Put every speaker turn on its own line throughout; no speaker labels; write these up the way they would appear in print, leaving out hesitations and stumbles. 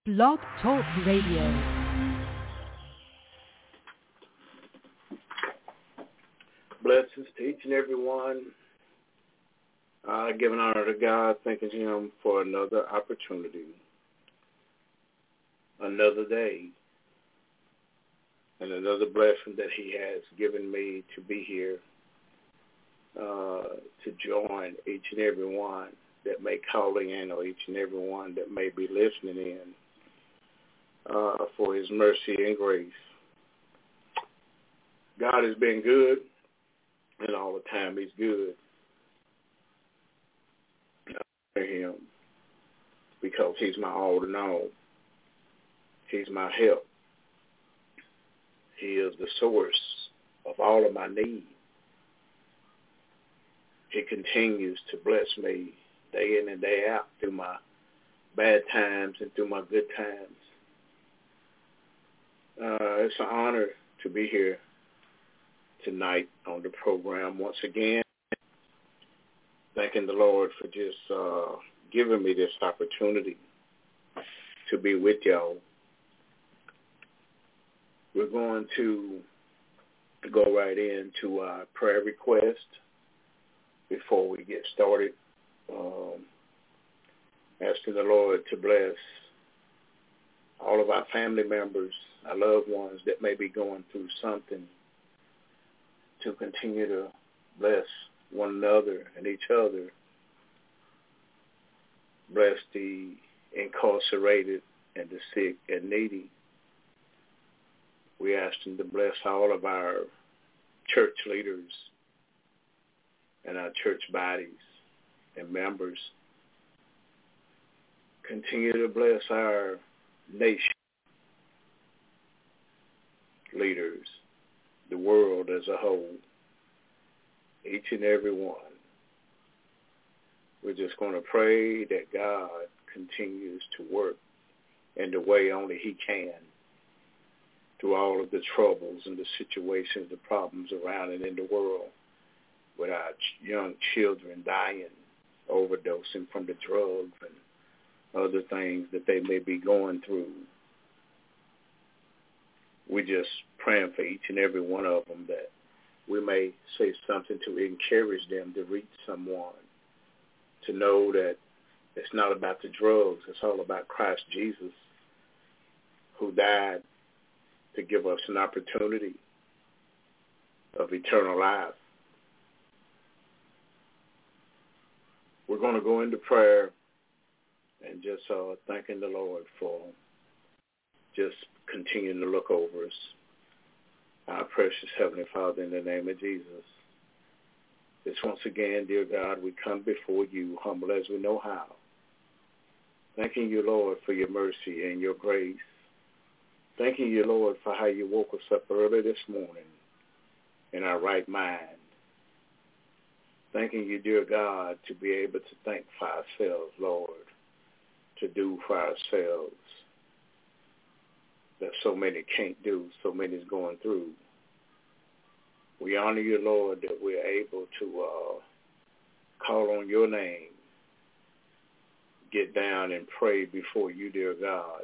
Blog Talk Radio.
Blessings to each and every one. Giving honor to God, thanking Him for another opportunity, another day, and another blessing that He has given me to be here, to join each and every one that may call in, or each and every one that may be listening in, for His mercy and grace. God has been good, and all the time He's good. I honor Him because He's my all in all. He's my help. He is the source of all of my need. He continues to bless me day in and day out through my bad times and through my good times. It's an honor to be here tonight on the program once again. Thanking the Lord for just giving me this opportunity to be with y'all. We're going to go right into our prayer request before we get started. Asking the Lord to bless all of our family members, our loved ones that may be going through something, to continue to bless one another and each other. Bless the incarcerated and the sick and needy. We ask Him to bless all of our church leaders and our church bodies and members. Continue to bless our nation, leaders, the world as a whole, each and every one. We're just going to pray that God continues to work in the way only He can through all of the troubles and the situations, the problems around and in the world, with our young children dying, overdosing from the drugs and other things that they may be going through. We're just praying for each and every one of them that we may say something to encourage them to reach someone, to know that it's not about the drugs, it's all about Christ Jesus, who died to give us an opportunity of eternal life. We're going to go into prayer and just thanking the Lord for just continuing to look over us. Our precious Heavenly Father, in the name of Jesus, this once again, dear God, we come before you humble as we know how. Thanking you, Lord, for your mercy and your grace. Thanking you, Lord, for how you woke us up early this morning in our right mind. Thanking you, dear God, to be able to think for ourselves, Lord, to do for ourselves that so many can't do, so many is going through. We honor you, Lord, that we're able to call on your name, get down and pray before you, dear God,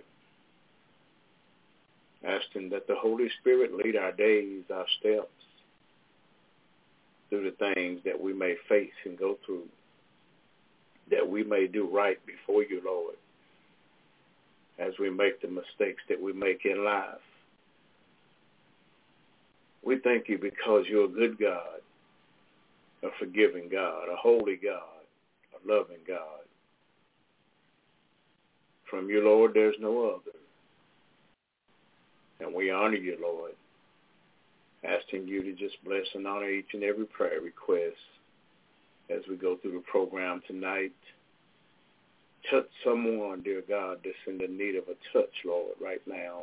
asking that the Holy Spirit lead our days, our steps, through the things that we may face and go through, that we may do right before you, Lord, as we make the mistakes that we make in life. We thank you because you're a good God, a forgiving God, a holy God, a loving God. From you, Lord, there's no other. And we honor you, Lord, asking you to just bless and honor each and every prayer request as we go through the program tonight. Touch someone, dear God, that's in the need of a touch, Lord, right now.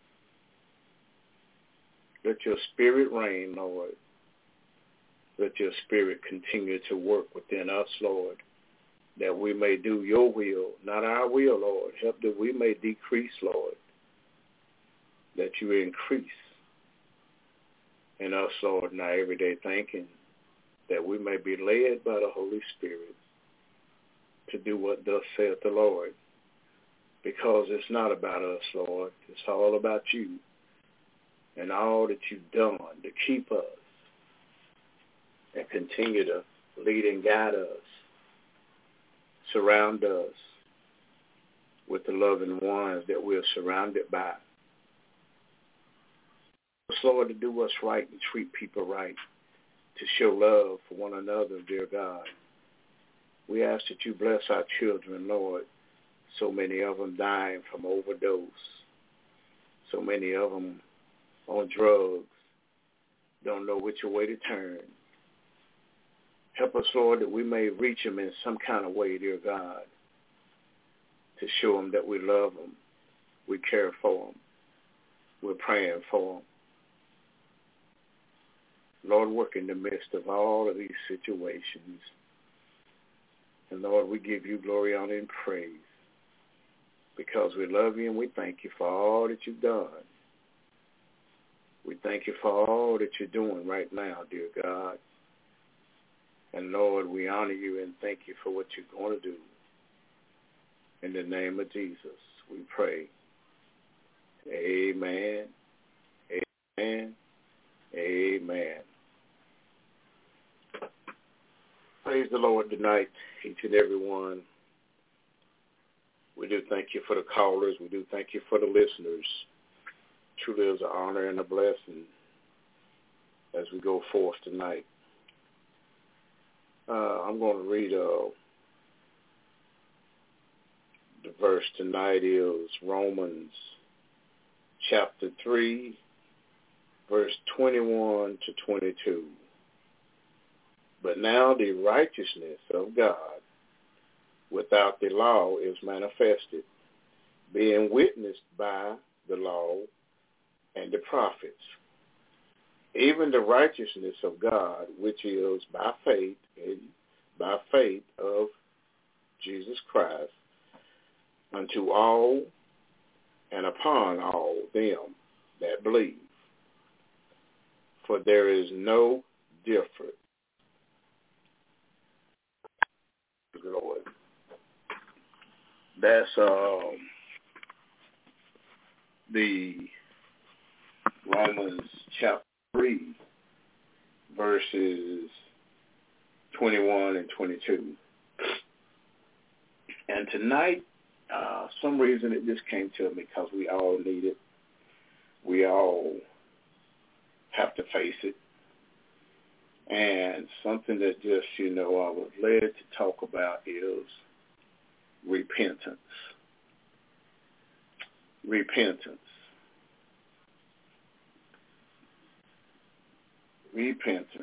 Let your spirit reign, Lord. Let your spirit continue to work within us, Lord, that we may do your will, not our will, Lord. Help that we may decrease, Lord, that you increase in us, Lord, in our everyday thinking, that we may be led by the Holy Spirit to do what thus saith the Lord. because it's not about us, Lord. It's all about you and all that you've done to keep us and continue to lead and guide us, surround us with the loving ones that we're surrounded by. Lord, to do what's right and treat people right, to show love for one another, dear God. We ask that you bless our children, Lord. So many of them dying from overdose. So many of them on drugs. Don't know which way to turn. Help us, Lord, that we may reach them in some kind of way, dear God, to show them that we love them, we care for them, we're praying for them. Lord, work in the midst of all of these situations. And Lord, we give you glory, honor, and praise because we love you and we thank you for all that you've done. We thank you for all that you're doing right now, dear God. And Lord, we honor you and thank you for what you're going to do. In the name of Jesus, we pray. Amen. Amen. Amen. Praise the Lord tonight, each and every one. We do thank you for the callers. We do thank you for the listeners. Truly is an honor and a blessing as we go forth tonight. I'm going to read the verse tonight is Romans chapter 3, verse 21 to 22. But now the righteousness of God without the law is manifested, being witnessed by the law and the prophets, even the righteousness of God, which is by faith of Jesus Christ, unto all and upon all them that believe. For there is no difference. Lord. That's the Romans chapter 3, verses 21 and 22. And tonight, some reason it just came to me because we all need it. We all have to face it. And something that just, I was led to talk about is repentance. Repentance. Repentance.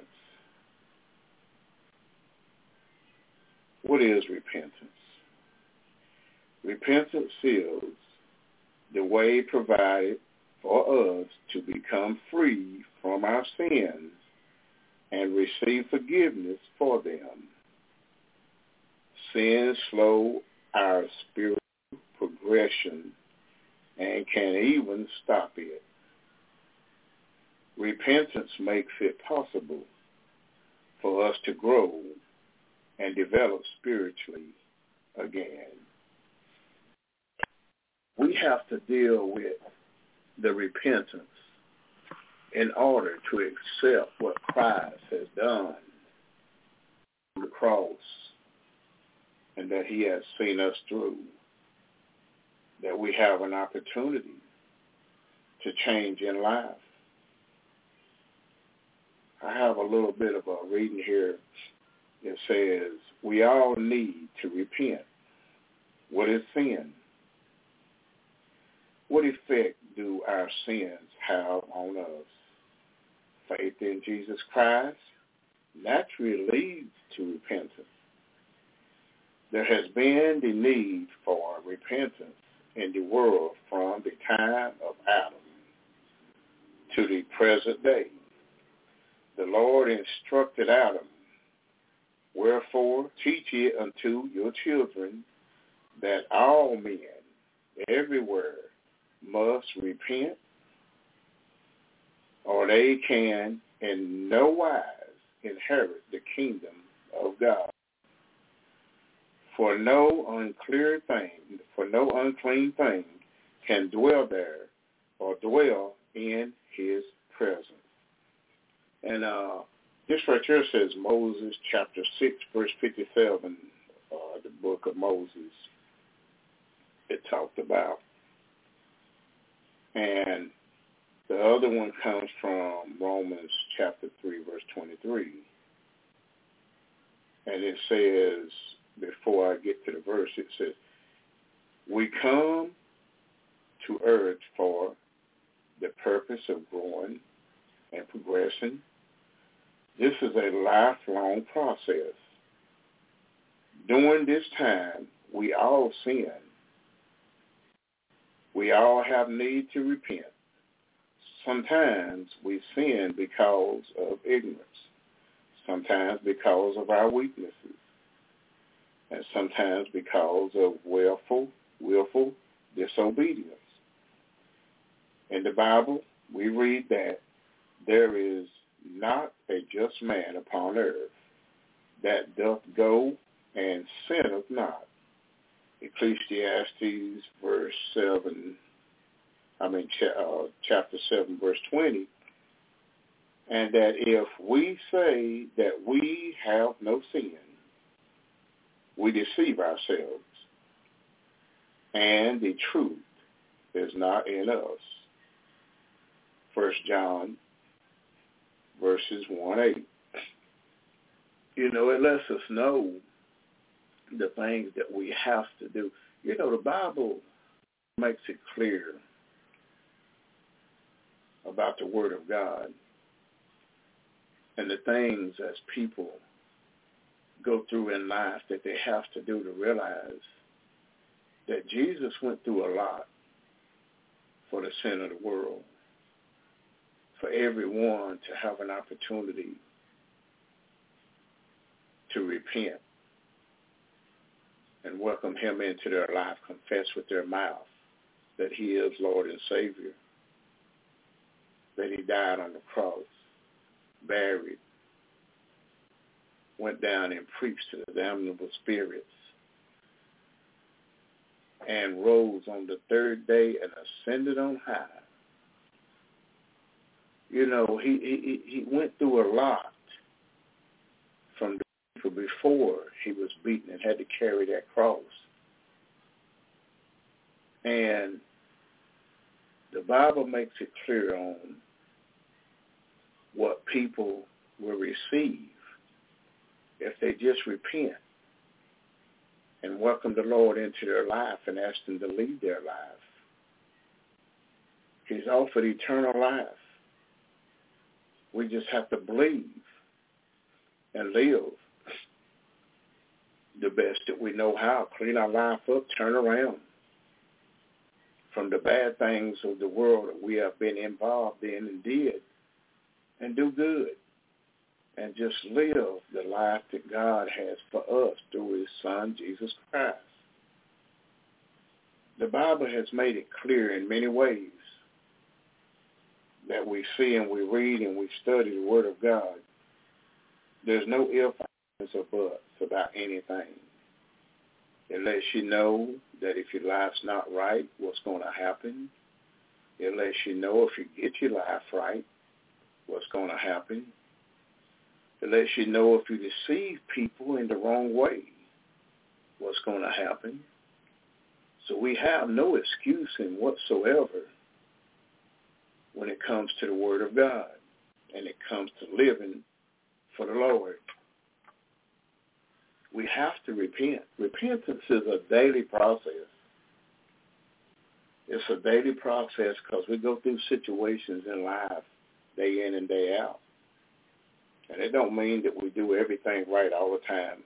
What is repentance? Repentance is the way provided for us to become free from our sins and receive forgiveness for them. Sins slow our spiritual progression and can even stop it. Repentance makes it possible for us to grow and develop spiritually again. We have to deal with the repentance in order to accept what Christ has done on the cross and that he has seen us through, that we have an opportunity to change in life. I have a little bit of a reading here. It says, we all need to repent. What is sin? What effect do our sins have on us? Faith in Jesus Christ naturally leads to repentance. There has been the need for repentance in the world from the time of Adam to the present day. The Lord instructed Adam, wherefore teach ye unto your children that all men everywhere must repent, or they can in no wise inherit the kingdom of God. For no unclean thing can dwell there or dwell in his presence. And this right here says Moses chapter 6, verse 57, the book of Moses, it talked about. And the other one comes from Romans chapter 3, verse 23. And it says, before I get to the verse, it says, we come to earth for the purpose of growing and progressing. This is a lifelong process. During this time, we all sin. We all have need to repent. Sometimes we sin because of ignorance. Sometimes because of our weaknesses. And sometimes because of willful disobedience. In the Bible, we read that there is not a just man upon earth that doth go and sinneth not. Ecclesiastes chapter 7, verse 20. And that if we say that we have no sin, we deceive ourselves, and the truth is not in us. 1 John verses 1:8. You know, it lets us know the things that we have to do. You know, the Bible makes it clear about the Word of God and the things as people go through in life that they have to do to realize that Jesus went through a lot for the sin of the world, for everyone to have an opportunity to repent and welcome him into their life, confess with their mouth that he is Lord and Savior, that he died on the cross, buried, went down and preached to the damnable spirits, and rose on the third day and ascended on high. You know, he went through a lot from before he was beaten and had to carry that cross. And the Bible makes it clear on what people will receive if they just repent and welcome the Lord into their life and ask him to lead their life. He's offered eternal life. We just have to believe and live the best that we know how. Clean our life up, turn around from the bad things of the world that we have been involved in and did, and do good. And just live the life that God has for us through his Son, Jesus Christ. The Bible has made it clear in many ways that we see and we read and we study the Word of God. There's no ifs, ands, or buts about anything. It lets you know that if your life's not right, what's going to happen. It lets you know if you get your life right, what's going to happen. It lets you know if you deceive people in the wrong way, what's going to happen. So we have no excuse in whatsoever when it comes to the Word of God and it comes to living for the Lord. We have to repent. Repentance is a daily process. It's a daily process because we go through situations in life day in and day out. And it don't mean that we do everything right all the time.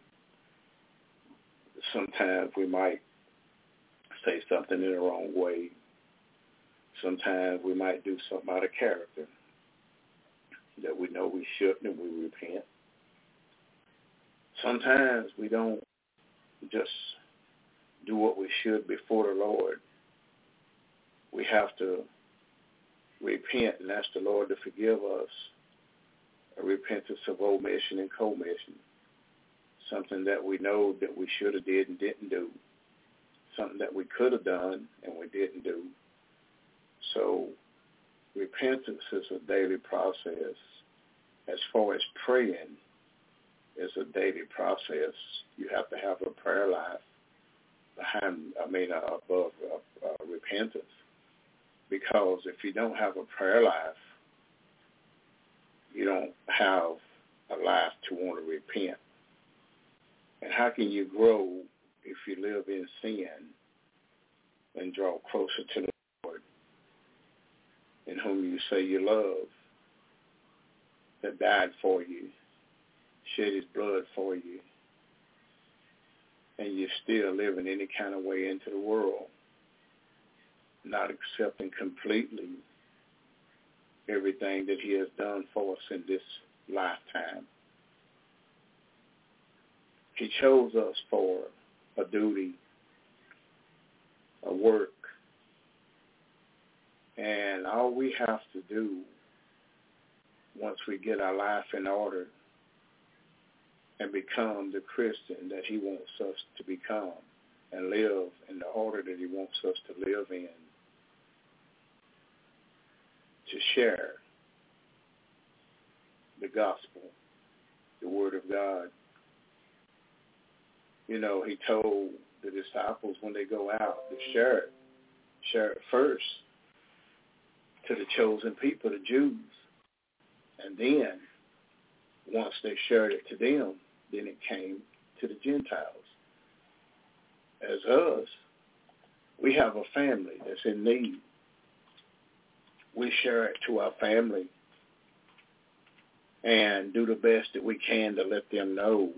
Sometimes we might say something in the wrong way. Sometimes we might do something out of character that we know we shouldn't, and we repent. Sometimes we don't just do what we should before the Lord. We have to repent and ask the Lord to forgive us. A repentance of omission and commission. something that we know that we should have did and didn't do, something that we could have done and we didn't do. So repentance is a daily process. As far as praying is a daily process, you have to have a prayer life above repentance. Because if you don't have a prayer life, you don't have a life to want to repent. And how can you grow if you live in sin and draw closer to the Lord, in whom you say you love, that died for you, shed his blood for you, and you're still living any kind of way into the world, not accepting completely everything that he has done for us in this lifetime. He chose us for a duty, a work, and all we have to do once we get our life in order and become the Christian that he wants us to become and live in the order that he wants us to live in, to share the gospel, the word of God. You know, he told the disciples when they go out to share it first to the chosen people, the Jews. And then, once they shared it to them, then it came to the Gentiles. As us, we have a family that's in need. We share it to our family and do the best that we can to let them know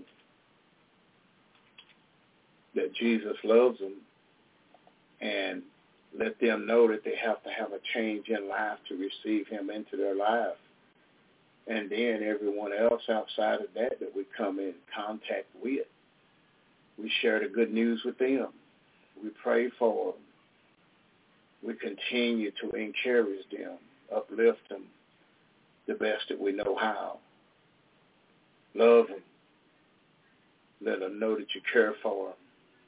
that Jesus loves them, and let them know that they have to have a change in life to receive him into their life. And then everyone else outside of that we come in contact with, we share the good news with them. We pray for them. We continue to encourage them, uplift them the best that we know how. Love them. Let them know that you care for them.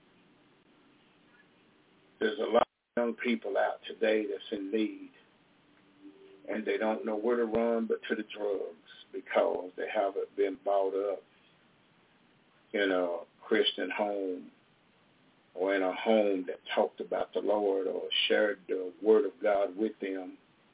There's a lot of young people out today that's in need, and they don't know where to run but to the drugs because they haven't been brought up in a Christian home or in a home that talked about the Lord or shared the word of God with them.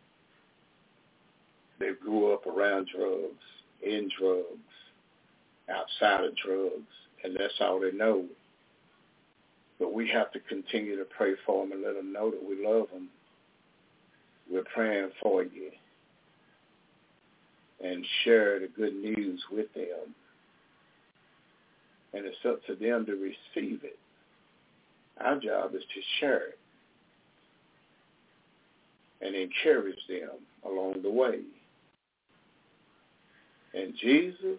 They grew up around drugs, in drugs, outside of drugs, and that's all they know. But we have to continue to pray for them and let them know that we love them. We're praying for you, and share the good news with them. And it's up to them to receive it. Our job is to share it and encourage them along the way. And Jesus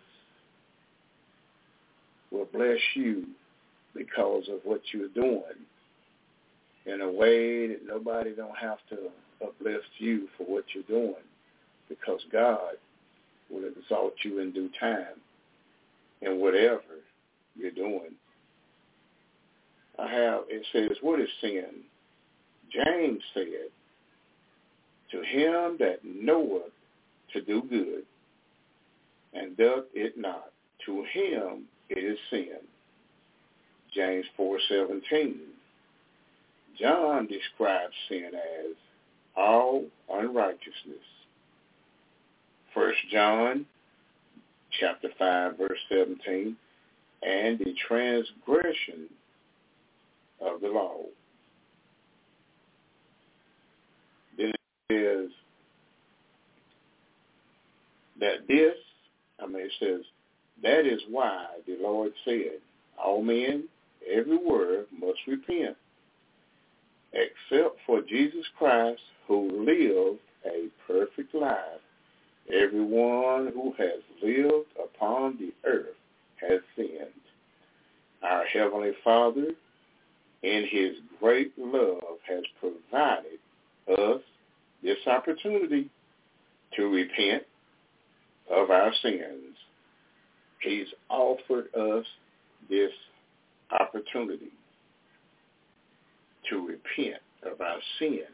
will bless you because of what you're doing in a way that nobody don't have to uplift you for what you're doing, because God will exalt you in due time in whatever you're doing. It says, what is sin? James said, to him that knoweth to do good and doth it not, to him it is sin. James 4:17. John describes sin as all unrighteousness. 1 John chapter 5, verse 17, and the transgression of the law. Then it says that is why the Lord said, all men everywhere must repent, except for Jesus Christ, who lived a perfect life. Everyone who has lived upon the earth has sinned. Our Heavenly Father, in his great love, has provided us this opportunity to repent of our sins. He's offered us this opportunity to repent of our sins.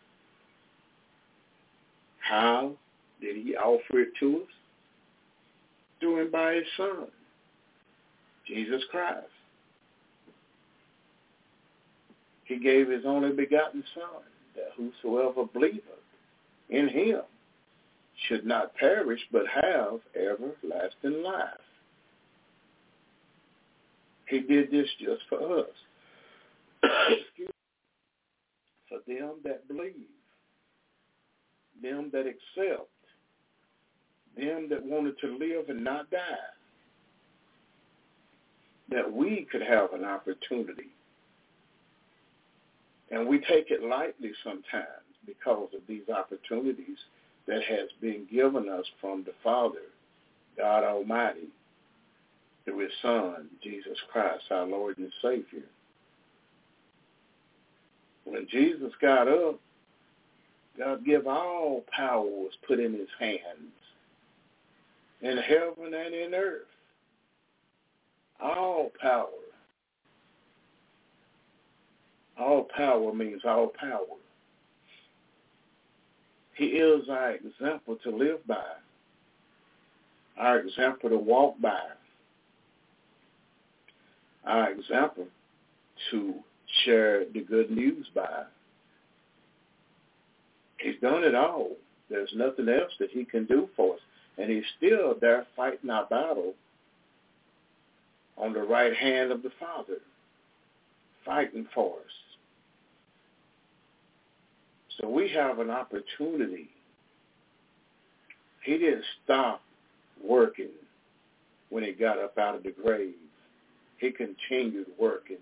How did he offer it to us? Doing by his Son, Jesus Christ. He gave his only begotten Son, that whosoever believeth in him should not perish, but have everlasting life. He did this just for us. For them that believe, them that accept, them that wanted to live and not die, that we could have an opportunity. And we take it lightly sometimes because of these opportunities that has been given us from the Father, God Almighty, through his Son, Jesus Christ, our Lord and Savior. When Jesus got up, God gave all power was put in his hands, in heaven and in earth. All power. All power means all power. He is our example to live by, our example to walk by, our example to share the good news by. He's done it all. There's nothing else that he can do for us. And he's still there fighting our battle on the right hand of the Father, fighting for us. So we have an opportunity. He didn't stop working when he got up out of the grave. He continued working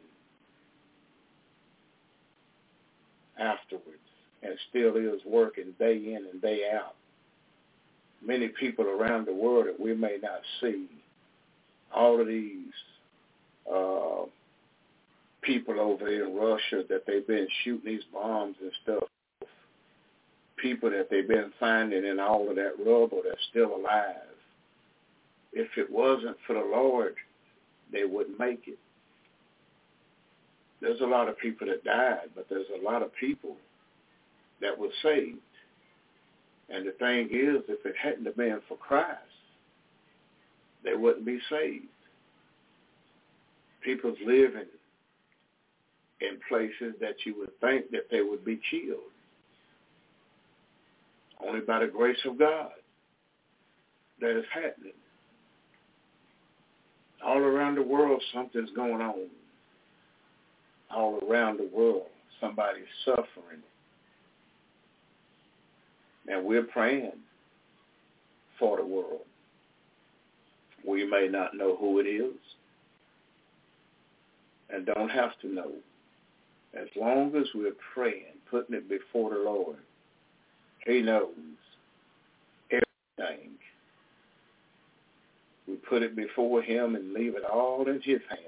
afterwards and still is working day in and day out. Many people around the world that we may not see, all of these people over in Russia that they've been shooting these bombs and stuff, people that they've been finding in all of that rubble that's still alive. If it wasn't for the Lord, they wouldn't make it. There's a lot of people that died, but there's a lot of people that were saved. And the thing is, if it hadn't have been for Christ, they wouldn't be saved. People's living in places that you would think that they would be killed. Only by the grace of God that is happening. All around the world, something's going on. All around the world, somebody's suffering. And we're praying for the world. We may not know who it is and don't have to know. As long as we're praying, putting it before the Lord, he knows everything. We put it before him and leave it all in his hands.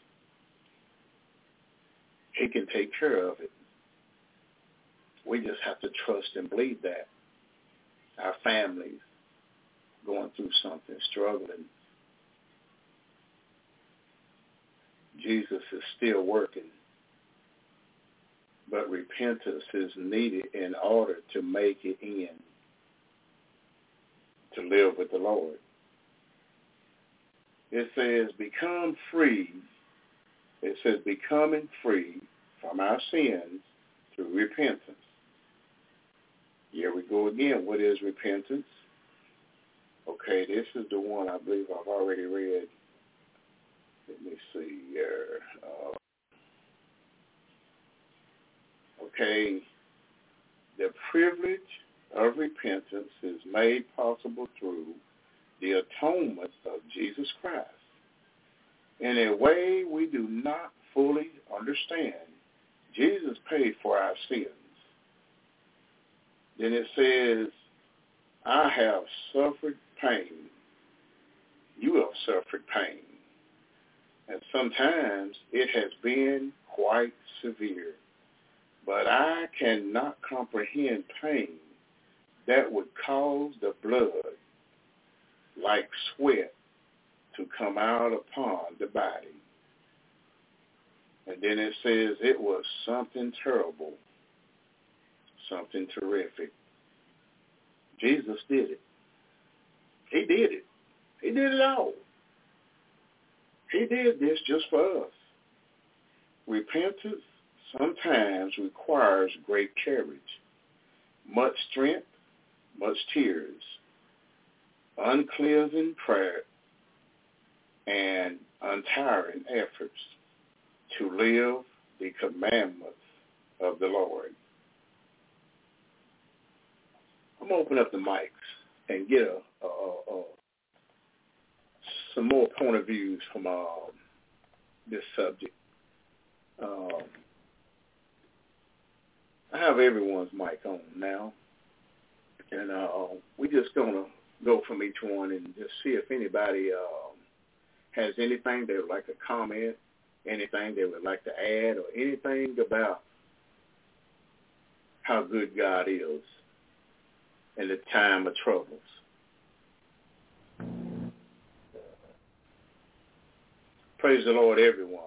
He can take care of it. We just have to trust and believe that. Our families going through something, struggling. Jesus is still working. But repentance is needed in order to make it in, to live with the Lord. It says, become free. It says, becoming free from our sins through repentance. Here we go again. What is repentance? Okay, this is the one I believe I've already read. Let me see here. Okay, the privilege of repentance is made possible through the atonement of Jesus Christ. In a way we do not fully understand, Jesus paid for our sins. Then it says, I have suffered pain. You have suffered pain. And sometimes it has been quite severe. But I cannot comprehend pain that would cause the blood, like sweat, to come out upon the body. And then it says it was something terrible, something terrific. Jesus did it. He did it. He did it all. He did this just for us. Repentance sometimes requires great courage, much strength, much tears, uncleansing prayer, and untiring efforts to live the commandments of the Lord. I'm going to open up the mics and get some more point of views from this subject. I have everyone's mic on now, and we're just going to go from each one and just see if anybody has anything they would like to comment, anything they would like to add, or anything about how good God is in the time of troubles. Praise the Lord, everyone.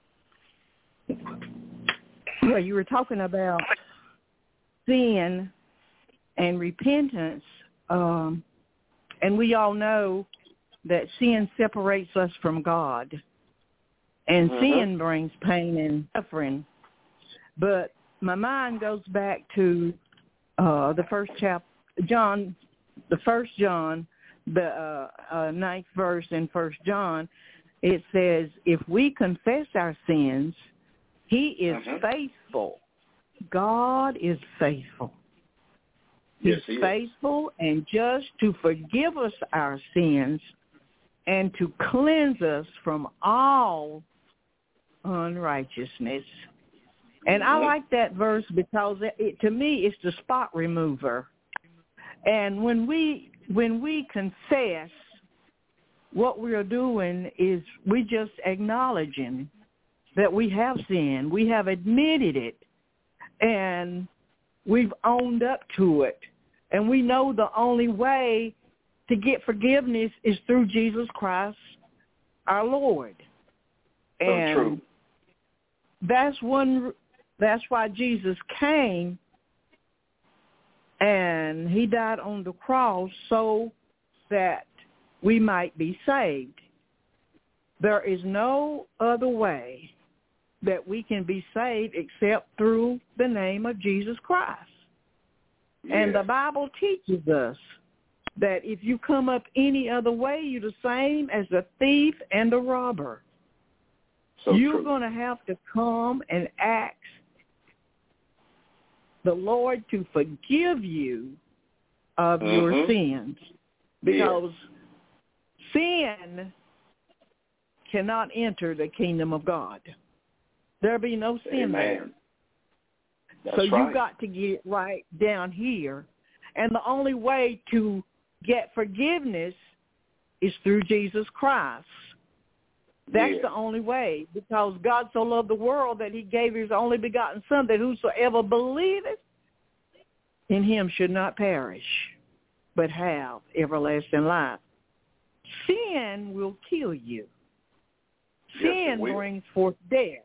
Well, you were talking about sin and repentance, and we all know that sin separates us from God, and sin brings pain and suffering. But my mind goes back to the first chapter, John, the 1 John, the 9th verse in 1 John. It says, if we confess our sins, he is faithful. God is faithful.
Yes,
He's faithful and just to forgive us our sins and to cleanse us from all unrighteousness. And I like that verse because it to me, it's the spot remover. And when we confess, what we are doing is we just acknowledging that we have sinned. We have admitted it, and we've owned up to it. And we know the only way to get forgiveness is through Jesus Christ, our Lord. And
true.
That's why Jesus came, and he died on the cross so that we might be saved. There is no other way that we can be saved except through the name of Jesus Christ. Yeah. And the Bible teaches us that if you come up any other way, you're the same as a thief and a robber.
So
you're going to have to come and ask the Lord to forgive you of your sins, because sin cannot enter the kingdom of God. There be no sin there.
That's
so
right.
You got to get right down here. And the only way to get forgiveness is through Jesus Christ. That's the only way, because God so loved the world that he gave his only begotten Son, that whosoever believeth in him should not perish, but have everlasting life. Sin will kill you. Sin brings forth death.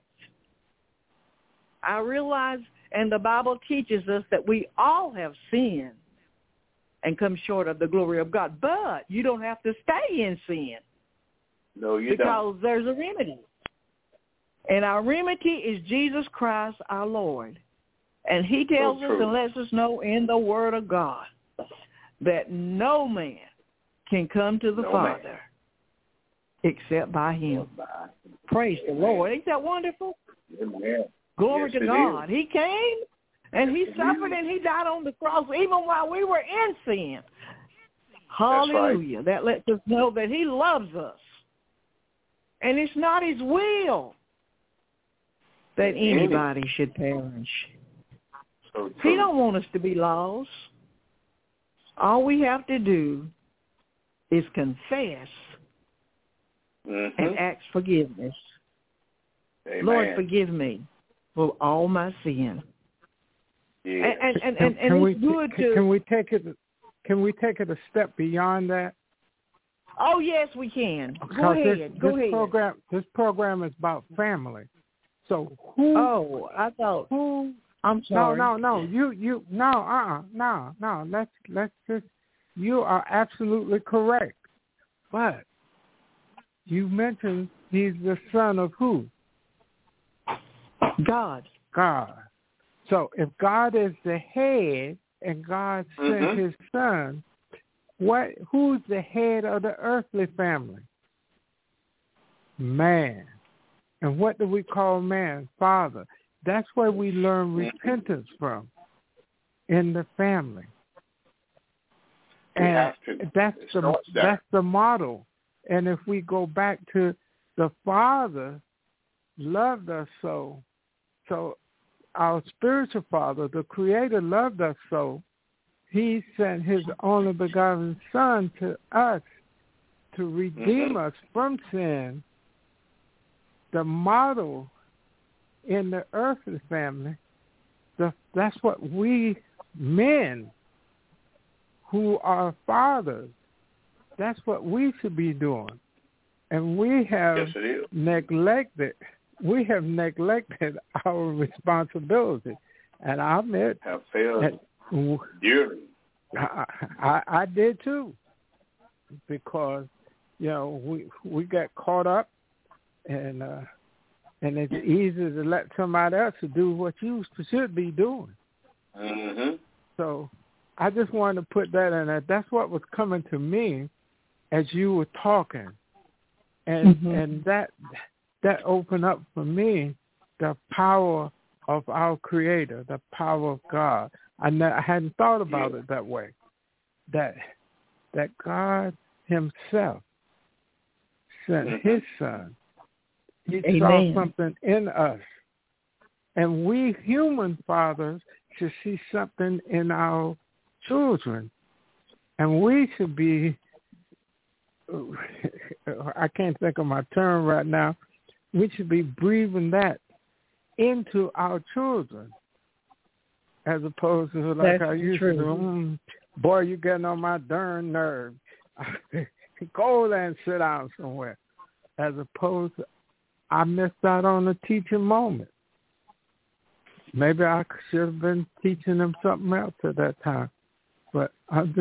I realize, and the Bible teaches us that we all have sinned and come short of the glory of God, but you don't have to stay in sin.
No, you
because there's a remedy. And our remedy is Jesus Christ our Lord. And he tells us and lets us know in the Word of God that no man can come to the Father except by him. Praise the Lord. Ain't that wonderful?
Amen.
Glory to God. He came and he suffered and he died on the cross even while we were in sin. Hallelujah. That lets us know that he loves us. And it's not his will that anybody should perish. He don't want us to be lost. All we have to do is confess and ask forgiveness.
Amen.
Lord, forgive me for all my sin.
Yeah.
And it's good to...
Can we take it a step beyond that?
Oh, yes, we can. Go ahead.
This program is about family. So who?
Oh, I thought.
Who?
I'm sorry.
No. No. Let's just. You are absolutely correct. But you mentioned he's the son of who?
God.
God. So if God is the head and God sent his son, who's the head of the earthly family? Man. And what do we call man? Father. That's where we learn repentance from, in the family. And that's the model. And if we go back to the Father loved us so our spiritual Father, the Creator, loved us so, he sent his only begotten Son to us to redeem us from sin. The model in the earthly family, that's what we men who are fathers, that's what we should be doing. And we have neglected our responsibility. And I admit,
have failed dearly.
I did too, because we got caught up, and it's easy to let somebody else do what you should be doing.
Mm-hmm.
So I just wanted to put that in there. That's what was coming to me as you were talking, and that opened up for me the power of our Creator, the power of God. I hadn't thought about it that way. That God Himself sent His Son. He saw something in us, and we human fathers should see something in our children, and we should be. I can't think of my term right now. We should be breathing that into our children, as opposed to like I used to do. Boy, you getting on my darn nerve. Go there and sit down somewhere. As opposed to, I missed out on the teaching moment. Maybe I should have been teaching them something else at that time. But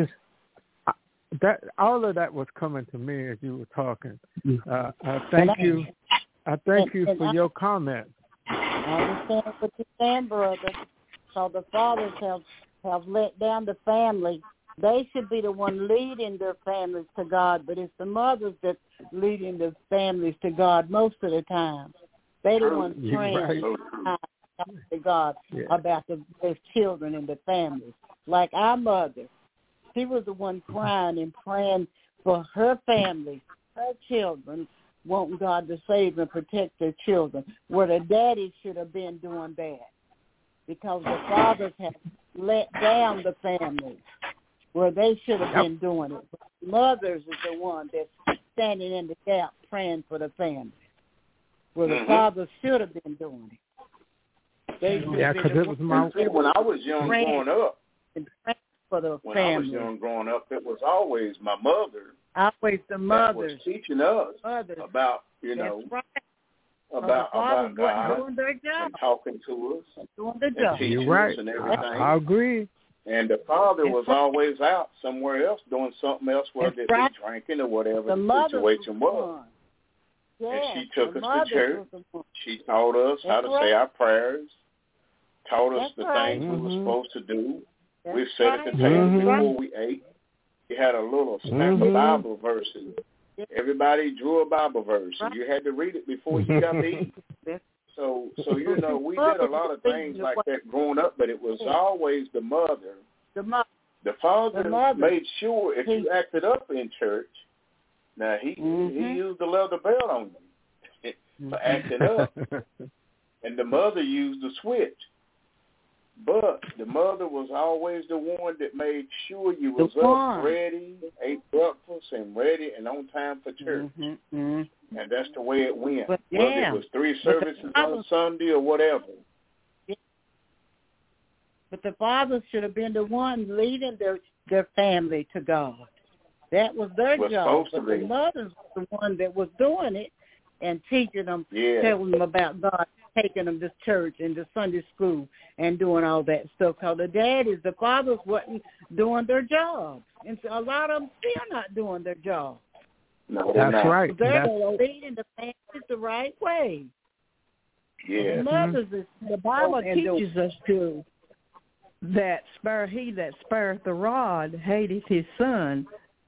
all of that was coming to me as you were talking. I thank you for your comment.
I understand what you're saying, brother. So the fathers have let down the family. They should be the one leading their families to God, but it's the mothers that's leading the families to God most of the time. They're the ones praying to God about their children and the families. Like our mother, she was the one crying and praying for her family, her children, wanting God to save and protect their children, where the daddies should have been doing that, because the fathers have let down the families where they should have been doing it. But the mothers is the one that's standing in the gap praying for the family, where the fathers should have been doing it.
Because it was my...
When I was young growing up,
for the
when
family.
I was young growing up, it was always my mother.
Always the mothers.
That was teaching us about, about God
doing their job.
And talking to us.
Doing their job.
Teaching
You're right.
us and everything.
I agree.
And the father was always out somewhere else doing something else, whether it be drinking or whatever the situation was.
Yeah,
and she took us to church. She taught us how to say our prayers, taught us the things we were supposed to do. We sat at the table before we ate. We had a little stack of Bible verses. Everybody drew a Bible verse, and you had to read it before you got to eat. So we did a lot of things like that growing up, but it was always the mother. The father made sure if you acted up in church, now he used the leather belt on you for acting up, and the mother used the switch. But the mother was always the one that made sure you was up, ready, ate breakfast, and ready and on time for church. And that's the way it went. Whether it was 3 services on Sunday or whatever.
But the fathers should have been the one leading their family to God. That was their job. But the mothers was the one that was doing it and teaching them, telling them about God, taking them to church and to Sunday school and doing all that stuff. Because the fathers wasn't doing their jobs. And so a lot of them still not doing their job.
No,
that's
not.
right.
They're leading the families the right way.
Yeah.
The mothers, the Bible teaches us to.
That he that spareth the rod hateth his son,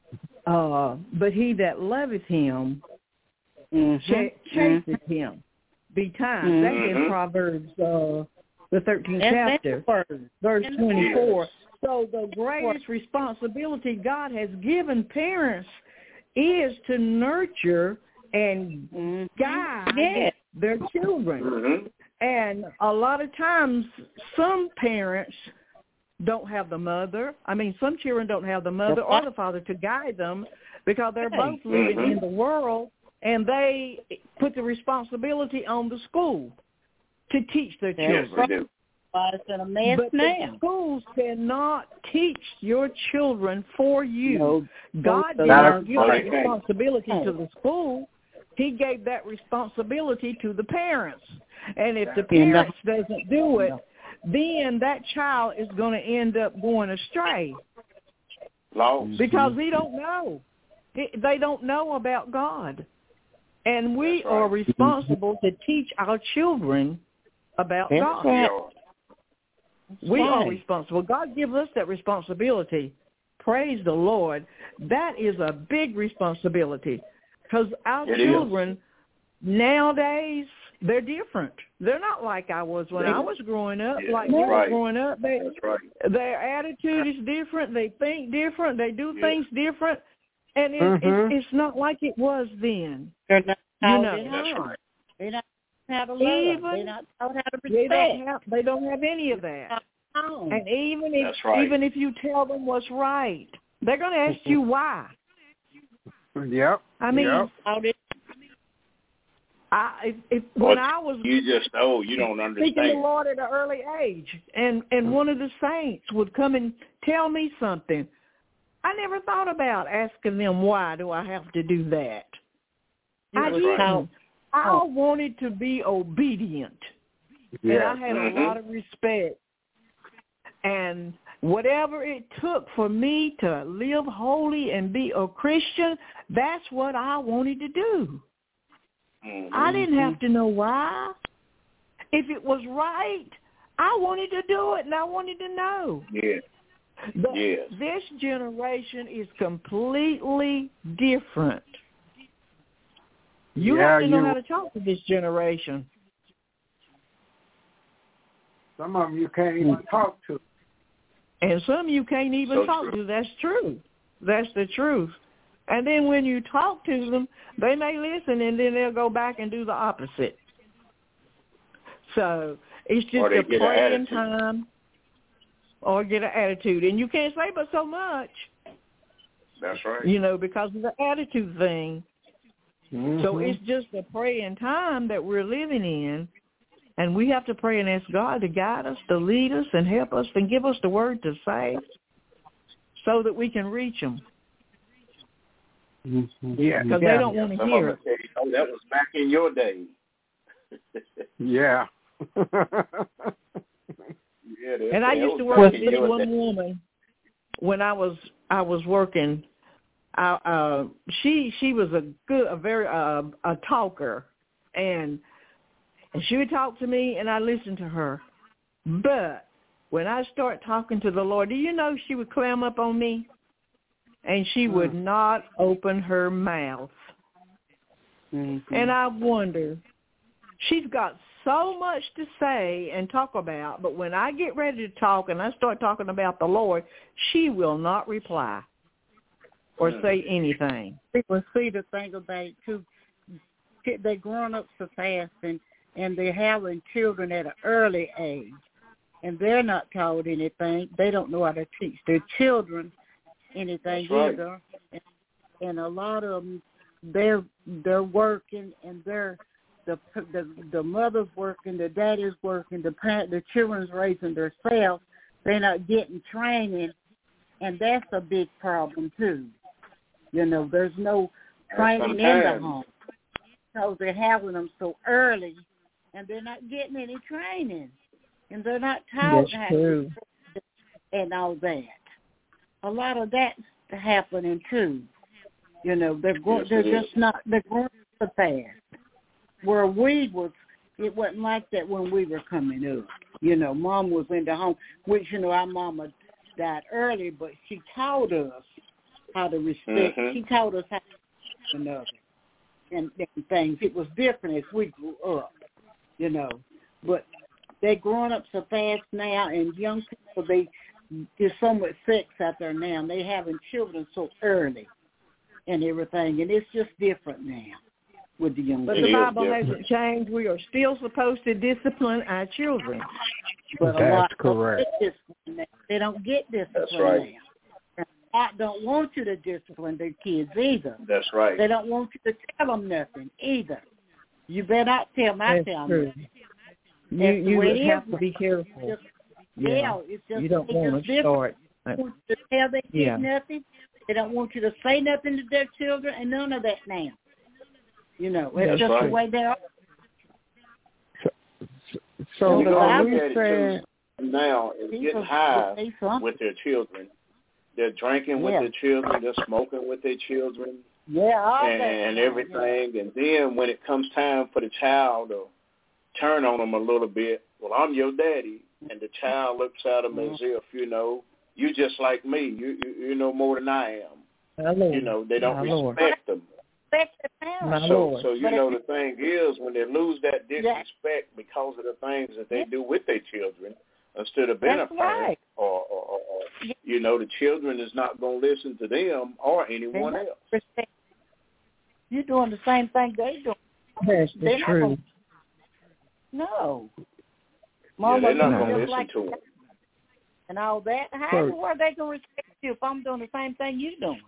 but he that loveth him chaseth him betimes. That's in Proverbs, the 13th chapter, verse 24. So the greatest responsibility God has given parents is to nurture and guide their children. And a lot of times some parents don't have the mother. I mean, some children don't have the mother or the father to guide them because they're both living in the world, and they put the responsibility on the school to teach their children.
Yes, they do.
It's in a mess
but
now.
The schools cannot teach your children for you.
No,
God did not give that responsibility to the school. He gave that responsibility to the parents. And if the parents doesn't do it, then that child is going to end up going astray.
Lost.
Because they don't know. They don't know about God. And we are responsible to teach our children about God.
Right.
We are responsible. God gives us that responsibility. Praise the Lord. That is a big responsibility because our children nowadays, they're different. They're not like I was when I was growing up. Like you were growing up, their attitude is different. They think different. They do things different. And it's not like it was then.
They're not
They're not
how to love. They're not taught how to respect.
They don't have any of that. And even if you tell them what's right, they're going to ask you why.
Yep.
I mean, when I was
you don't understand.
Seeking the Lord at an early age, and one of the saints would come and tell me something, I never thought about asking them why do I have to do that. I didn't. I wanted to be obedient, and I had a lot of respect. And whatever it took for me to live holy and be a Christian, that's what I wanted to do. I didn't have to know why. If it was right, I wanted to do it, and I wanted to know. This generation is completely different. You have to know how to talk to this generation.
Some of them you can't even talk to.
And some you can't even talk to. That's true. That's the truth. And then when you talk to them, they may listen, and then they'll go back and do the opposite. So it's just a praying time or get an attitude. And you can't say but so much.
That's right.
Because of the attitude thing. So it's just a praying time that we're living in. And we have to pray and ask God to guide us, to lead us, and help us, and give us the word to say so that we can reach them. Because they don't want to hear it.
That was back in your day.
And I used to work with this one woman when I was working. She was a talker, and she would talk to me, and I listened to her. But when I start talking to the Lord, do you know she would clam up on me? And she would not open her mouth. And I wonder, she's got so much to say and talk about, but when I get ready to talk and I start talking about the Lord, she will not reply or say anything.
People see the thing about it, too. They're growing up so fast, and they're having children at an early age, and they're not taught anything. They don't know how to teach their children anything either. And a lot of them, they're working, and the mother's working, the daddy's working, the children's raising themselves. They're not getting training, and that's a big problem too. There's no training in the home because they're having them so early, and they're not getting any training, and they're not taught how to and all that. A lot of that's happening too. You know, they're growing so fast. Where it wasn't like that when we were coming up. You know, Mom was in the home, which, you know, our mama died early, but she taught us how to respect. She taught us how to respect another and things. It was different as we grew up, you know. But they're growing up so fast now, and young people, there's so much sex out there now, and they're having children so early and everything, and it's just different now with the young people.
But the Bible hasn't changed. We are still supposed to discipline our children.
But
that's correct.
They don't get discipline
That's right.
now. I don't want you to discipline their kids either.
That's right.
They don't want you to tell them nothing either. You better not tell them I tell them nothing.
You have to be careful.
It's just,
you don't want to start.
They don't want you to tell their kids nothing. They don't want you to say nothing to their children, and none of that now. You know, it's just the way they are.
So
are we saying now is getting high with their children? They're drinking with their children. They're smoking with their children. And everything. And then when it comes time for the child to turn on them a little bit, well, I'm your daddy. And the child looks at them as if, you know, you just like me. You know more than I am. You know, they don't respect them. So you know, the thing is, when they lose that disrespect because of the things that they do with their children, instead of being a parent, or you know, the children is not going to listen to them or anyone else.
You're doing the same thing they do.
That's the truth.
No.
They're not going to listen to them.
And all that. How in the world they going to respect you if I'm doing the same thing you're doing?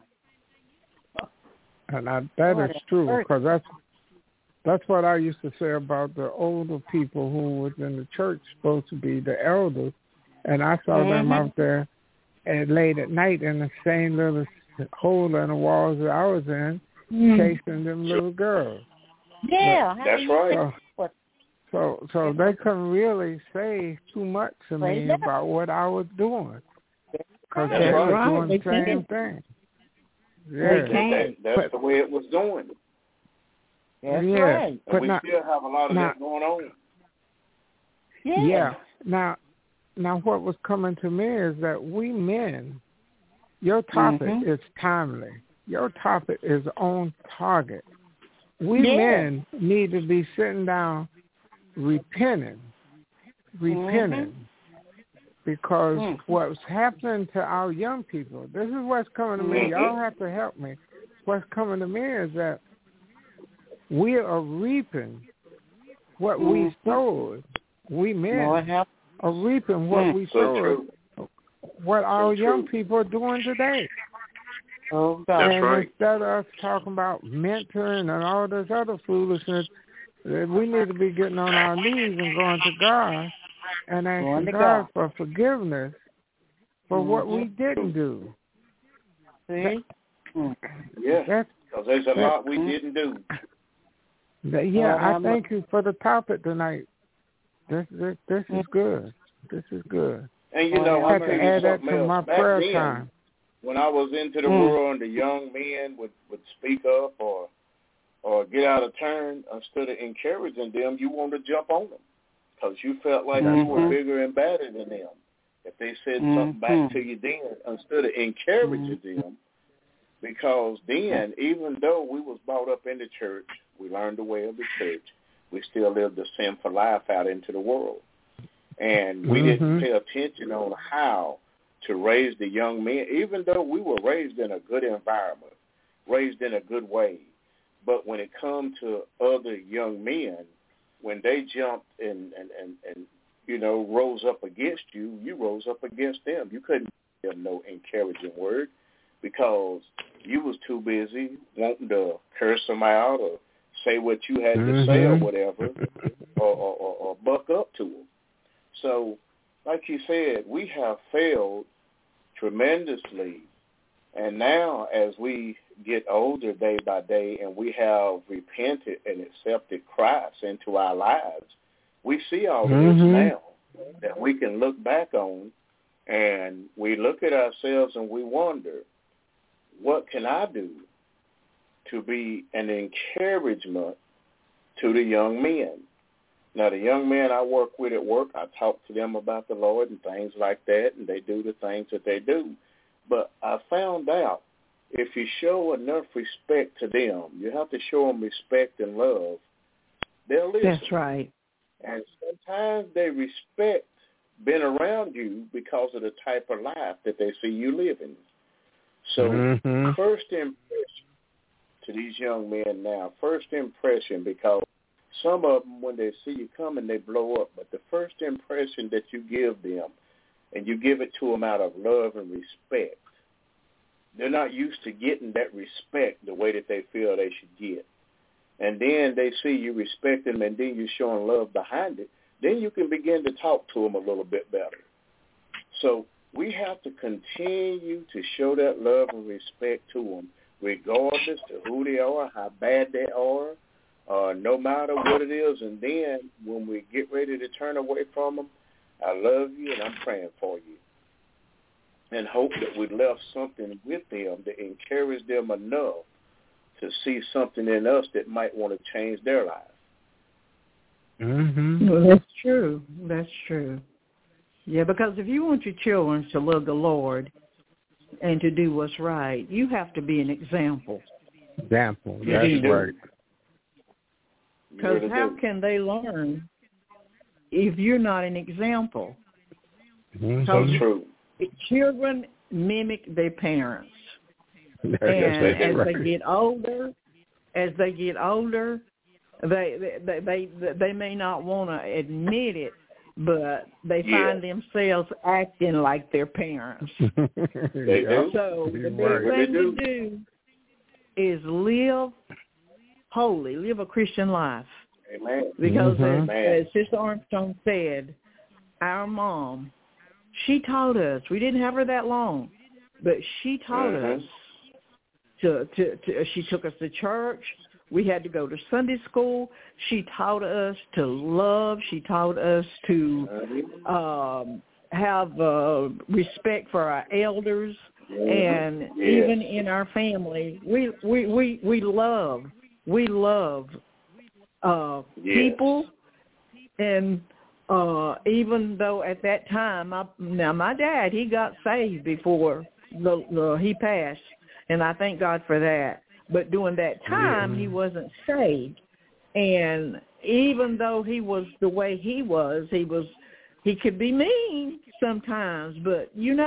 And that is true, because that's what I used to say about the older people who was in the church, supposed to be the elders, and I saw them out there late at night in the same little hole in the walls that I was in, chasing them little girls.
Yeah,
that's right.
So they couldn't really say too much to me about what I was doing, because they were doing the same thing. Yeah,
that's the way it was going.
That's right.
And
but
we still have a lot of that going on.
Yeah. Now what was coming to me is that we men, your topic is timely. Your topic is on target. We men need to be sitting down repenting. Because what's happening to our young people, this is what's coming to me. Y'all have to help me. What's coming to me is that we are reaping what we sowed. We men are reaping what we sowed. What our young people are doing today.
Oh, God.
And instead of us talking about mentoring and all this other foolishness, we need to be getting on our knees and going to God and asking God for forgiveness for what we didn't do.
See?
Yeah, because there's a lot we didn't do.
I thank you for the topic tonight. This is good. This is good.
And you know,
I had to add that to my prayer time.
When I was into the world and the young men would speak up or get out of turn, instead of encouraging them, you wanted to jump on them because you felt like you were bigger and badder than them. If they said something back to you then, instead of encouraging them, because then, even though we was brought up in the church, we learned the way of the church, we still lived a sinful life out into the world. And we didn't pay attention on how to raise the young men, even though we were raised in a good environment, raised in a good way. But when it comes to other young men, when they jumped and you know, rose up against you, you rose up against them. You couldn't give them no encouraging word because you was too busy wanting to curse them out or say what you had to say or whatever, or buck up to them. So, like you said, we have failed tremendously. And now as we get older day by day and we have repented and accepted Christ into our lives, We see all of this now that we can look back on, and we look at ourselves and we wonder, what can I do to be an encouragement to the young men? Now, the young men I work with at work, I talk to them about the Lord and things like that, and they do the things that they do. But I found out if you show enough respect to them, you have to show them respect and love, they'll listen.
That's right.
And sometimes they respect being around you because of the type of life that they see you living. So first impression to these young men now, first impression, because some of them, when they see you coming, they blow up. But the first impression that you give them, and you give it to them out of love and respect, they're not used to getting that respect the way that they feel they should get. And then they see you respect them, and then you're showing love behind it. Then you can begin to talk to them a little bit better. So we have to continue to show that love and respect to them, regardless to who they are, how bad they are, no matter what it is. And then when we get ready to turn away from them, I love you and I'm praying for you. And hope that we left something with them to encourage them enough to see something in us that might want to change their life.
Well, that's true. That's true. Yeah, because if you want your children to love the Lord and to do what's right, you have to be an example.
That's right.
Because how can they learn if you're not an example?
So true.
Children mimic their parents. And as they get older, they may not want to admit it, but they find themselves acting like their parents.
They do.
So the big thing to do is live holy, live a Christian life.
Amen.
Because as Sister Armstrong said, our mom, she taught us. We didn't have her that long, but she taught us. She took us to church. We had to go to Sunday school. She taught us to love. She taught us to have respect for our elders, and even in our family, we love people. And even though at that time, my dad, he got saved before he passed, and I thank God for that. But during that time, he wasn't saved. And even though he was the way he could be mean sometimes. But,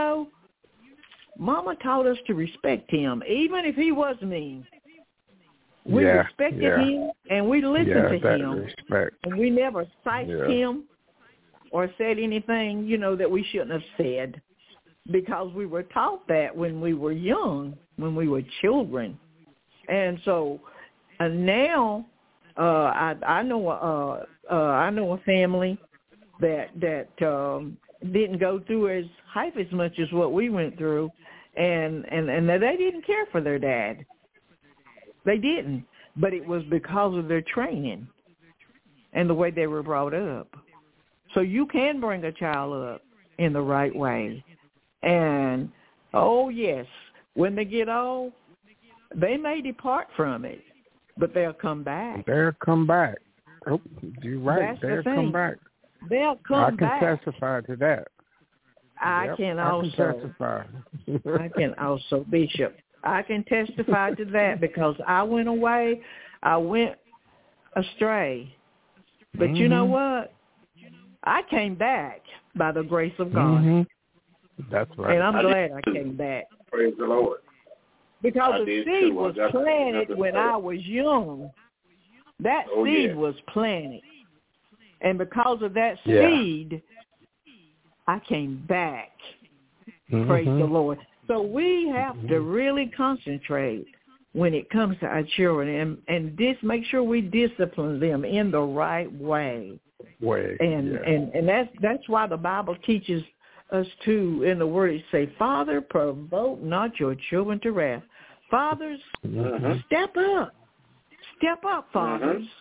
Mama taught us to respect him, even if he was mean. We respected him, and we listened to him.
Respect.
And we never psyched him or said anything, that we shouldn't have said, because we were taught that when we were young, when we were children. And so now I know a family that didn't go through half as much as what we went through, and they didn't care for their dad. They didn't, but it was because of their training and the way they were brought up. So you can bring a child up in the right way. And, when they get old, they may depart from it, but they'll come back.
They'll come back. Oh, you're right.
They'll
come back.
They'll come back.
I can testify to that.
I can
testify.
I can also, Bishop. I can testify to that because I went away. I went astray. But you know what? I came back by the grace of God.
That's right.
And I'm glad I came back.
Praise the Lord.
Because the seed was planted when I was young. That seed was planted. And because of that seed, I came back. Praise the Lord. So we have to really concentrate when it comes to our children and make sure we discipline them in the right way. And that's why the Bible teaches us to, in the word, it say, Father, provoke not your children to wrath. Fathers, step up. Step up, fathers.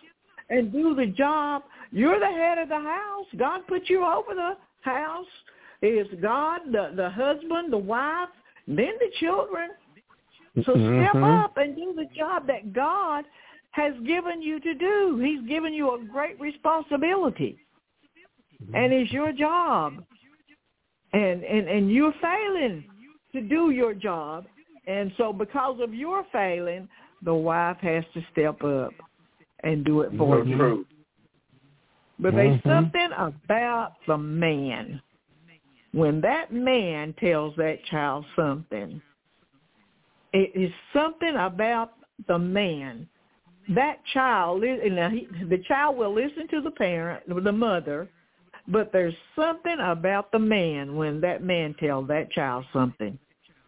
and do the job. You're the head of the house. God put you over the house. It's God, the husband, the wife, then the children. So step up and do the job that God has given you to do. He's given you a great responsibility, and it's your job. And you're failing to do your job, and so because of your failing, the wife has to step up and do it for you.
True.
But there's something about the man. When that man tells that child something, it is something about the man. That child, the child will listen to the parent, the mother, but there's something about the man when that man tells that child something.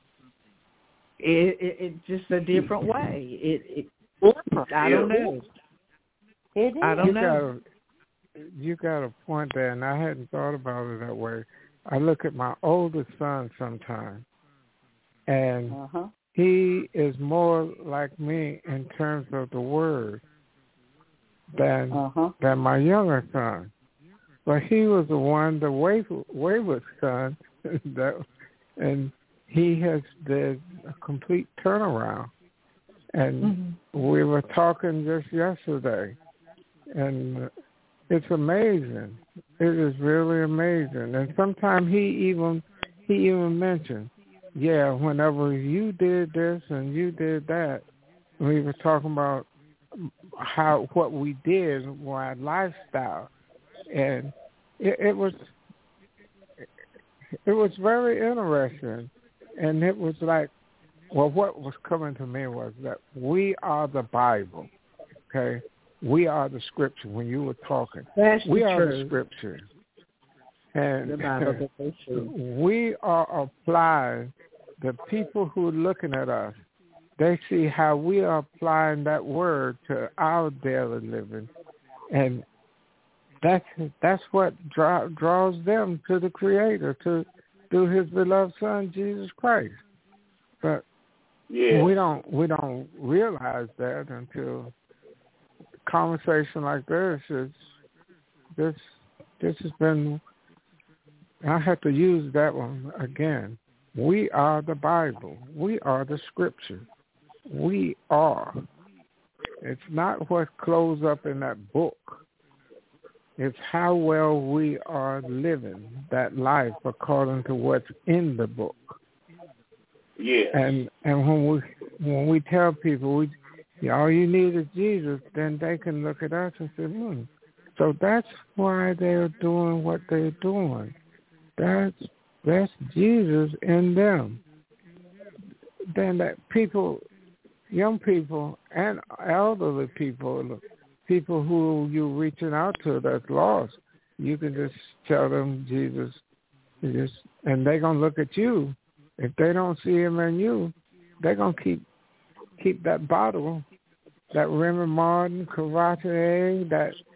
It's just a different way. I don't know. I don't know.
You got a point there, and I hadn't thought about it that way. I look at my oldest son sometimes, and he is more like me in terms of the word than my younger son. But he was the one, the wayward son, and he has did a complete turnaround. And we were talking just yesterday, and it's amazing. It is really amazing. And sometimes he even mentioned, yeah, whenever you did this and you did that, we were talking about what we did, our lifestyle, and it was very interesting. And it was like, well, what was coming to me was that we are the Bible, okay? We are the Scripture. When you were talking, we are the Scripture, and
the Bible,
we are applying. The people who are looking at us, they see how we are applying that word to our daily living, and that's what draws them to the Creator, through His beloved Son Jesus Christ. But we don't realize that until a conversation like this. This has been. I have to use that one again. We are the Bible. We are the Scripture. We are. It's not what closed up in that book. It's how well we are living that life according to what's in the book.
Yeah.
And when we tell people all you need is Jesus, then they can look at us and say, so that's why they're doing what they're doing. That's Jesus in them. Then that people, young people and elderly people who you're reaching out to that's lost, you can just tell them Jesus, and they're gonna look at you. If they don't see Him in you, they're gonna keep that bottle, that Remy Martin, Courvoisier,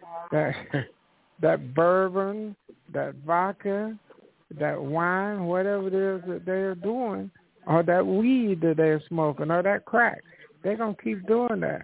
that bourbon, that vodka, that wine, whatever it is that they're doing, or that weed that they're smoking, or that crack. They're going to keep doing that.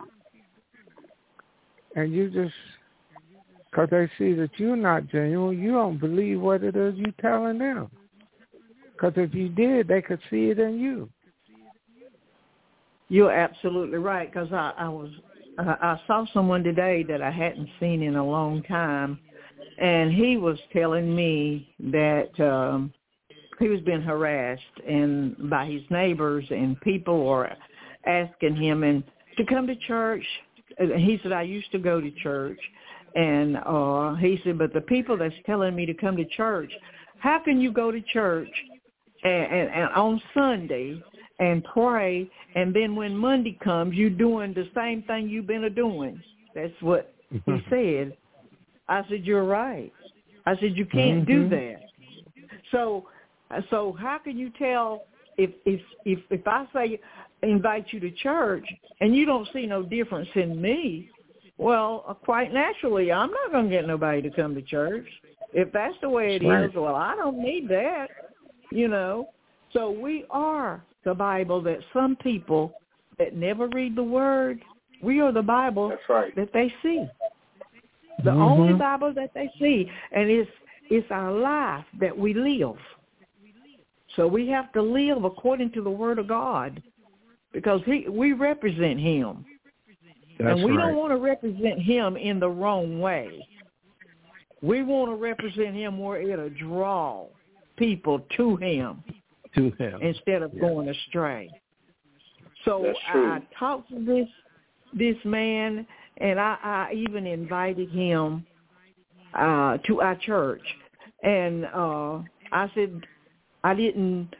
And you just, because they see that you're not genuine, you don't believe what it is you're telling them. Because if you did, they could see it in you.
You're absolutely right, because I saw someone today that I hadn't seen in a long time, and he was telling me that he was being harassed by his neighbors, and people were asking him to come to church. He said, I used to go to church, and he said, but the people that's telling me to come to church, how can you go to church and on Sunday and pray, and then when Monday comes, you're doing the same thing you've been doing? That's what he said. I said, you're right. I said, you can't do that. So how can you tell if I say invite you to church and you don't see no difference in me? Well, quite naturally, I'm not going to get nobody to come to church. If that's the way it is, well, I don't need that, So we are the Bible that some people that never read the Word, we are the Bible that they see. The only Bible that they see, and it's our life that we live. So we have to live according to the Word of God, because we represent Him. And we don't want to represent Him in the wrong way. We want to represent Him where it'll draw people to Him instead of going astray. So I talked to this man, and I even invited him to our church. And I said I didn't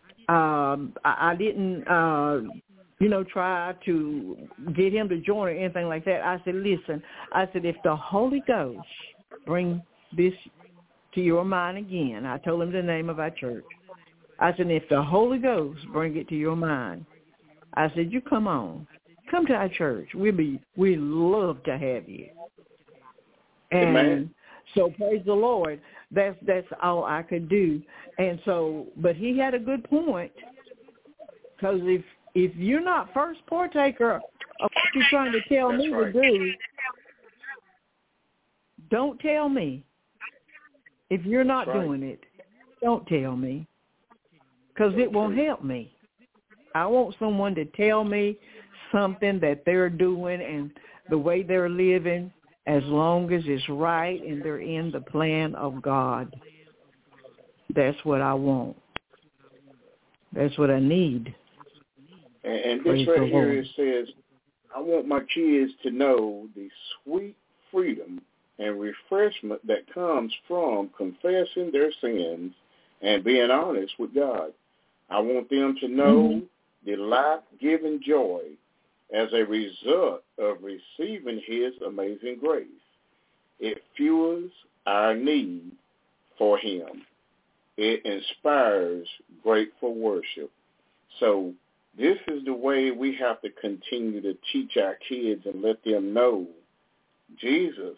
try to get him to join or anything like that. I said, listen, if the Holy Ghost bring this to your mind again, I told him the name of our church. I said, if the Holy Ghost bring it to your mind, I said, you come to our church. We love to have you. And Amen. So praise the Lord. That's all I could do. And so, but he had a good point, because if you're not first partaker of what you're trying to tell me to do, don't tell me. If you're not doing it, don't tell me, because it won't help me. I want someone to tell me something that they're doing and the way they're living, as long as it's right and they're in the plan of God. That's what I want. That's what I need.
And this right here, it says, I want my kids to know the sweet freedom and refreshment that comes from confessing their sins and being honest with God. I want them to know the life-giving joy as a result of receiving His amazing grace. It fuels our need for Him. It inspires grateful worship. So this is the way we have to continue to teach our kids and let them know Jesus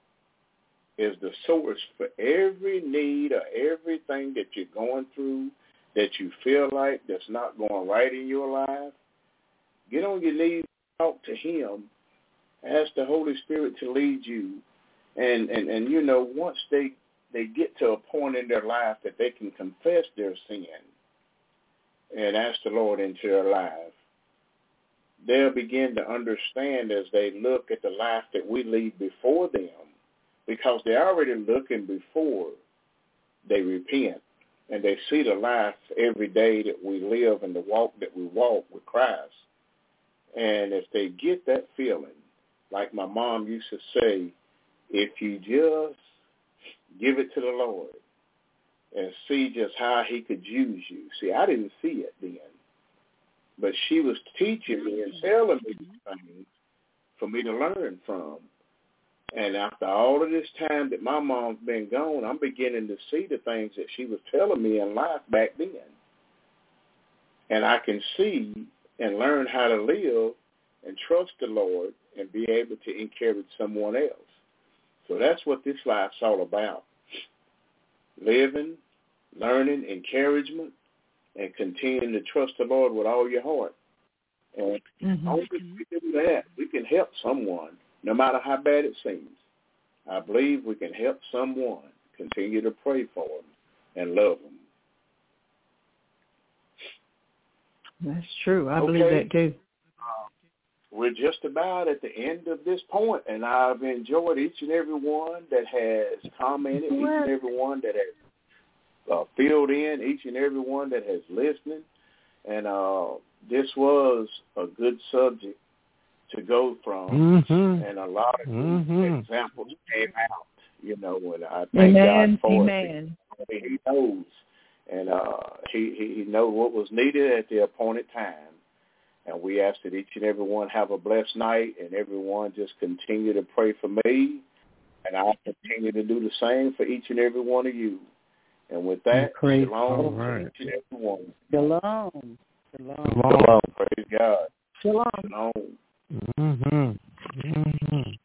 is the source for every need or everything that you're going through, that you feel like that's not going right in your life. Get on your knees, talk to Him, ask the Holy Spirit to lead you. And once they get to a point in their life that they can confess their sin and ask the Lord into their life, they'll begin to understand as they look at the life that we lead before them, because they're already looking before they repent, and they see the life every day that we live and the walk that we walk with Christ. And if they get that feeling, like my mom used to say, if you just give it to the Lord and see just how He could use you. See, I didn't see it then, but she was teaching me and telling me these things for me to learn from. And after all of this time that my mom's been gone, I'm beginning to see the things that she was telling me in life back then. And I can see and learn how to live and trust the Lord and be able to encourage someone else. So that's what this life's all about. Living, learning, encouragement, and continuing to trust the Lord with all your heart. And only if we do that, we can help someone, no matter how bad it seems. I believe we can help someone. Continue to pray for them and love them.
That's true. I believe that too.
We're just about at the end of this point, and I've enjoyed each and every one that has commented, each and every one that has filled in, each and every one that has listened. And this was a good subject to go from, and a lot of examples came out, and I thank God for it. He knows, and he knows what was needed at the appointed time. And we ask that each and every one have a blessed night, and everyone just continue to pray for me, and I'll continue to do the same for each and every one of you. And with that, shalom to each and every one.
Shalom.
Shalom. Praise God.
Shalom.
Shalom.
Mm-hmm. Mm-hmm.